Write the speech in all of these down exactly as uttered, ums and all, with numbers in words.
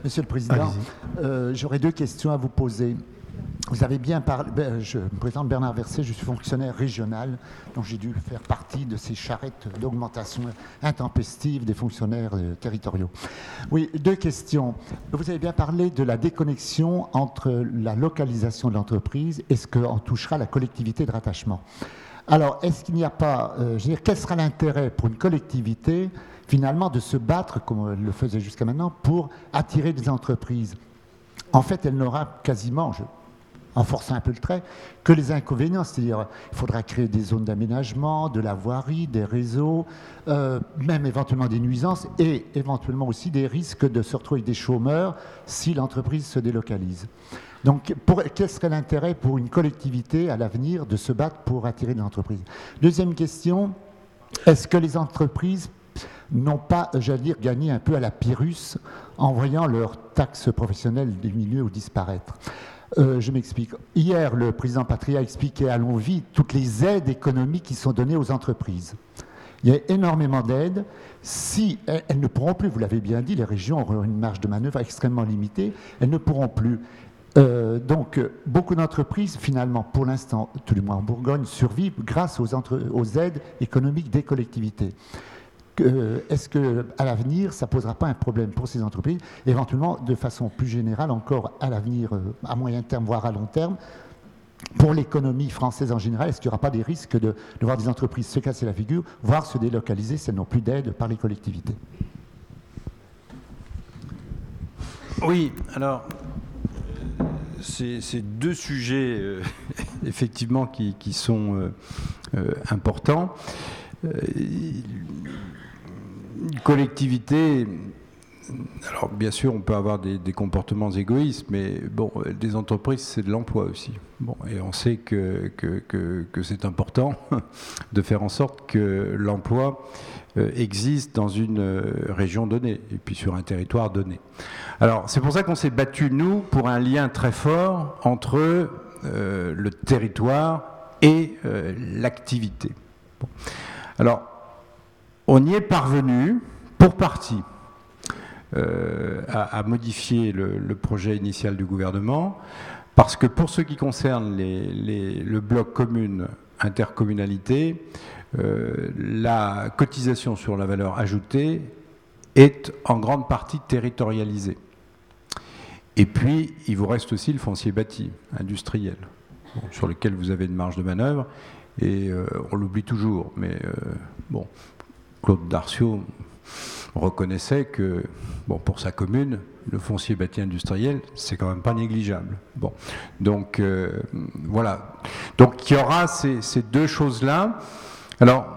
Monsieur le Président, euh, j'aurais deux questions à vous poser. Vous avez bien parlé, ben, je me présente Bernard Verset, je suis fonctionnaire régional, donc j'ai dû faire partie de ces charrettes d'augmentation intempestive des fonctionnaires euh, territoriaux. Oui, deux questions. Vous avez bien parlé de la déconnexion entre la localisation de l'entreprise et ce qu'en touchera la collectivité de rattachement. Alors, est-ce qu'il n'y a pas, euh, je veux dire, quel sera l'intérêt pour une collectivité, finalement, de se battre, comme elle le faisait jusqu'à maintenant, pour attirer des entreprises? En fait, elle n'aura quasiment, je, en forçant un peu le trait, que les inconvénients, c'est-à-dire il faudra créer des zones d'aménagement, de la voirie, des réseaux, euh, même éventuellement des nuisances et éventuellement aussi des risques de se retrouver avec des chômeurs si l'entreprise se délocalise. Donc, pour, quel serait l'intérêt pour une collectivité à l'avenir de se battre pour attirer de l'entreprise? Deuxième question, est-ce que les entreprises n'ont pas, j'allais dire, gagné un peu à la Pyrrhus en voyant leurs taxes professionnelles diminuer ou disparaître? Euh, je m'explique. Hier, le président Patria expliquait à Longwy toutes les aides économiques qui sont données aux entreprises. Il y a énormément d'aides. Si elles, elles ne pourront plus, vous l'avez bien dit, les régions auront une marge de manœuvre extrêmement limitée, elles ne pourront plus. Euh, donc, beaucoup d'entreprises, finalement, pour l'instant, tout du moins en Bourgogne, survivent grâce aux, entre, aux aides économiques des collectivités. Euh, est-ce qu'à l'avenir, ça ne posera pas un problème pour ces entreprises? Éventuellement, de façon plus générale, encore à l'avenir, euh, à moyen terme, voire à long terme, pour l'économie française en général, est-ce qu'il n'y aura pas des risques de, de voir des entreprises se casser la figure, voire se délocaliser si elles n'ont plus d'aide par les collectivités? Oui, alors, c'est, c'est deux sujets, euh, effectivement, qui, qui sont euh, euh, importants. Euh, Une collectivité, alors bien sûr on peut avoir des, des comportements égoïstes, mais bon, des entreprises c'est de l'emploi aussi. Bon, et on sait que, que, que, que c'est important de faire en sorte que l'emploi euh, existe dans une euh, région donnée et puis sur un territoire donné. Alors c'est pour ça qu'on s'est battu nous pour un lien très fort entre euh, le territoire et euh, l'activité. Bon. Alors on y est parvenu, pour partie, euh, à, à modifier le, le projet initial du gouvernement, parce que pour ce qui concerne les, les, le bloc commune intercommunalité, euh, la cotisation sur la valeur ajoutée est en grande partie territorialisée. Et puis, il vous reste aussi le foncier bâti, industriel, bon, sur lequel vous avez une marge de manœuvre, et euh, on l'oublie toujours, mais euh, bon... Claude Darciot reconnaissait que, bon, pour sa commune, le foncier bâti industriel, c'est quand même pas négligeable. Bon, donc euh, voilà. Donc il y aura ces, ces deux choses-là. Alors,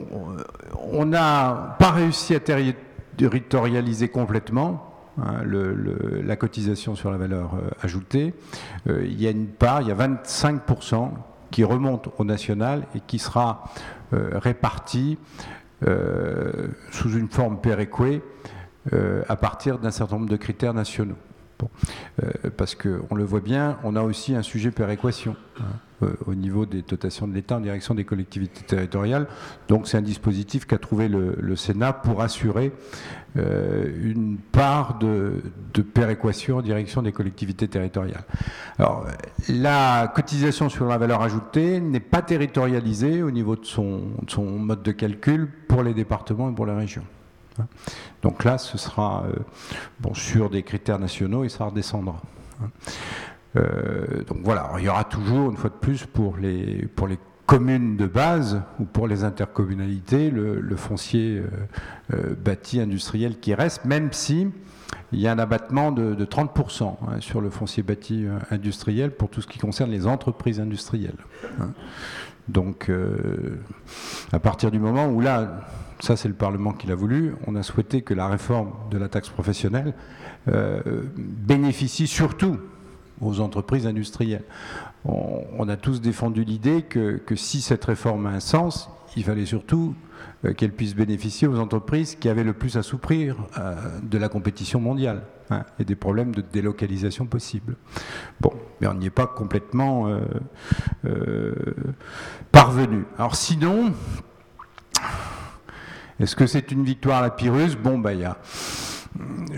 on n'a pas réussi à territorialiser complètement hein, le, le, la cotisation sur la valeur euh, ajoutée. Euh, il y a une part, il y a vingt-cinq pour cent qui remonte au national et qui sera euh, répartie Euh, sous une forme péréquée euh, à partir d'un certain nombre de critères nationaux. Bon. Euh, parce qu'on le voit bien, on a aussi un sujet péréquation hein, euh, au niveau des dotations de l'État en direction des collectivités territoriales. Donc c'est un dispositif qu'a trouvé le, le Sénat pour assurer euh, une part de, de péréquation en direction des collectivités territoriales. Alors, la cotisation sur la valeur ajoutée n'est pas territorialisée au niveau de son, de son mode de calcul pour les départements et pour les régions. Donc là, ce sera euh, bon, sur des critères nationaux et ça redescendra. Euh, donc voilà, alors, il y aura toujours, une fois de plus, pour les, pour les communes de base ou pour les intercommunalités, le, le foncier euh, euh, bâti industriel qui reste, même si il y a un abattement de, de trente pour cent hein, sur le foncier bâti euh, industriel pour tout ce qui concerne les entreprises industrielles. Hein. Donc, euh, à partir du moment où là, ça c'est le Parlement qui l'a voulu, on a souhaité que la réforme de la taxe professionnelle euh, bénéficie surtout aux entreprises industrielles. On, on a tous défendu l'idée que, que si cette réforme a un sens, il fallait surtout euh, qu'elle puisse bénéficier aux entreprises qui avaient le plus à souffrir euh, de la compétition mondiale hein, et des problèmes de délocalisation possibles. Bon, mais on n'y est pas complètement euh, euh, parvenu. Alors sinon, est-ce que c'est une victoire à la Pyrrhus? Bon, bah il y a...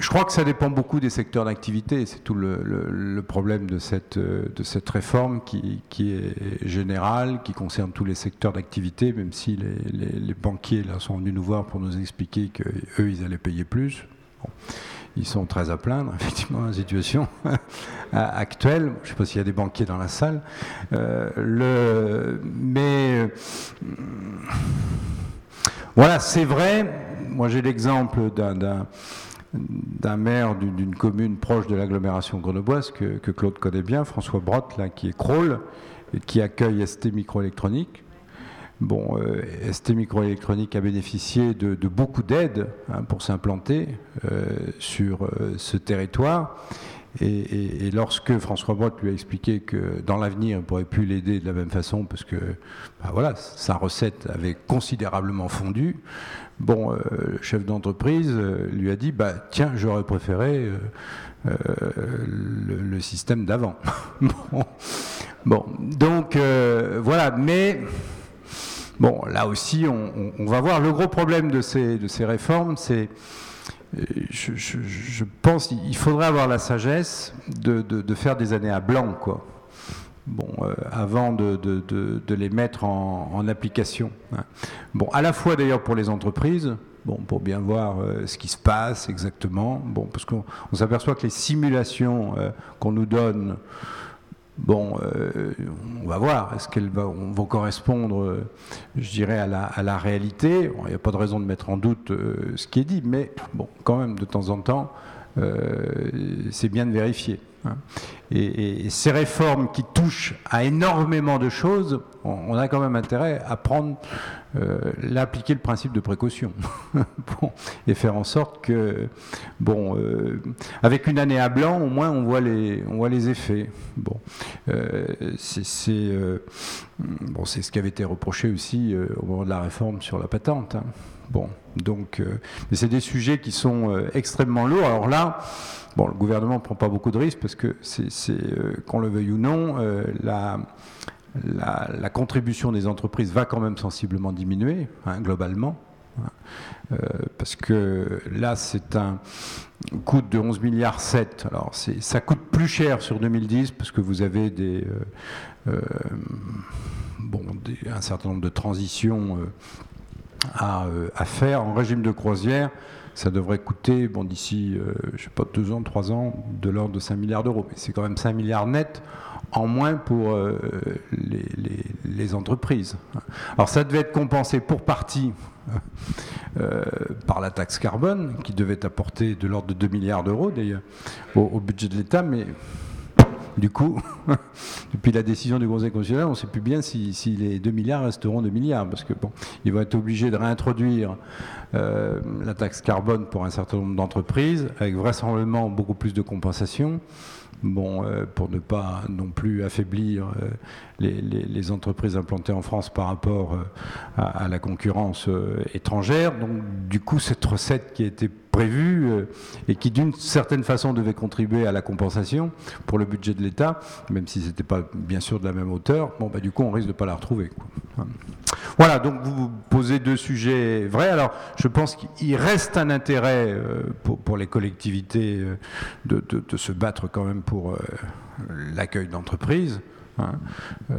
je crois que ça dépend beaucoup des secteurs d'activité. C'est tout le, le, le problème de cette, de cette réforme qui, qui est générale, qui concerne tous les secteurs d'activité, même si les, les, les banquiers là, sont venus nous voir pour nous expliquer qu'eux, ils allaient payer plus. Bon. Ils sont très à plaindre, effectivement, la situation actuelle. Je ne sais pas s'il y a des banquiers dans la salle. Euh, le, mais euh, voilà, c'est vrai. Moi, j'ai l'exemple d'un, d'un, d'un maire d'une, d'une commune proche de l'agglomération grenobloise que, que Claude connaît bien, François Brotte, là, qui est Crolles, et qui accueille S T Microélectronique. Bon, euh, S T Microélectronique a bénéficié de, de beaucoup d'aides hein, pour s'implanter euh, sur euh, ce territoire. Et, et, et lorsque François Brotte lui a expliqué que dans l'avenir, il ne pourrait plus l'aider de la même façon parce que bah voilà, sa recette avait considérablement fondu, bon, euh, le chef d'entreprise euh, lui a dit bah, « Tiens, j'aurais préféré euh, euh, le, le système d'avant. » bon. bon, donc euh, voilà, mais... Bon, là aussi, on, on, on va voir. Le gros problème de ces, de ces réformes, c'est, je, je, je pense, qu'il faudrait avoir la sagesse de, de, de faire des années à blanc, quoi. Bon, euh, avant de, de, de, de les mettre en, en application. Hein. Bon, à la fois d'ailleurs pour les entreprises, bon, pour bien voir euh, ce qui se passe exactement. Bon, parce qu'on on s'aperçoit que les simulations euh, qu'on nous donne. Bon, euh, on va voir, est-ce qu'elles vont, vont correspondre, euh, je dirais, à la, à la réalité. Bon, il n'y a pas de raison de mettre en doute euh, ce qui est dit, mais bon, quand même, de temps en temps, euh, c'est bien de vérifier. Hein. Et, et, et ces réformes qui touchent à énormément de choses, on, on a quand même intérêt à prendre, euh, l'appliquer le principe de précaution, bon, et faire en sorte que, bon, euh, avec une année à blanc, au moins on voit les, on voit les effets. Bon, euh, c'est, c'est, euh, bon, c'est ce qui avait été reproché aussi euh, au moment de la réforme sur la patente. Hein. Bon, donc, euh, mais c'est des sujets qui sont euh, extrêmement lourds. Alors là, bon, le gouvernement ne prend pas beaucoup de risques parce que c'est, c'est euh, qu'on le veuille ou non, euh, la, la, la contribution des entreprises va quand même sensiblement diminuer, hein, globalement. Hein, euh, parce que là, c'est un coût de onze virgule sept milliards. Alors, c'est, ça coûte plus cher sur deux mille dix parce que vous avez des, euh, euh, bon, des, un certain nombre de transitions euh, à, euh, à faire. En régime de croisière, ça devrait coûter, bon, d'ici, euh, je sais pas, deux ans, trois ans, de l'ordre de cinq milliards d'euros. Mais c'est quand même cinq milliards nets en moins pour euh, les, les, les entreprises. Alors ça devait être compensé pour partie euh, par la taxe carbone, qui devait apporter de l'ordre de deux milliards d'euros d'ailleurs au, au budget de l'État, mais du coup, depuis la décision du Conseil constitutionnel, on ne sait plus bien si, si les deux milliards resteront deux milliards, parce que bon, ils vont être obligés de réintroduire euh, la taxe carbone pour un certain nombre d'entreprises, avec vraisemblablement beaucoup plus de compensation. Bon, euh, pour ne pas non plus affaiblir euh, les, les, les entreprises implantées en France par rapport euh, à, à la concurrence euh, étrangère. Donc, du coup, cette recette qui a été prévue euh, et qui, d'une certaine façon, devait contribuer à la compensation pour le budget de l'État, même si ce n'était pas, bien sûr, de la même hauteur, bon, bah, du coup, on risque de ne pas la retrouver, quoi. Voilà, donc vous posez deux sujets vrais. Alors, je pense qu'il reste un intérêt euh, pour, pour les collectivités euh, de, de, de se battre quand même pour euh, l'accueil d'entreprises. Hein. Euh,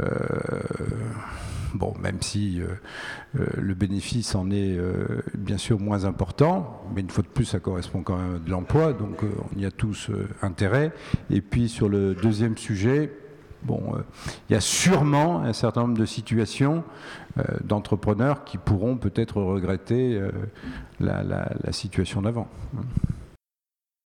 bon, même si euh, euh, le bénéfice en est euh, bien sûr moins important, mais une fois de plus, ça correspond quand même à de l'emploi, donc euh, on y a tous euh, intérêt. Et puis sur le deuxième sujet, bon, euh, il y a sûrement un certain nombre de situations euh, d'entrepreneurs qui pourront peut-être regretter euh, la, la, la situation d'avant.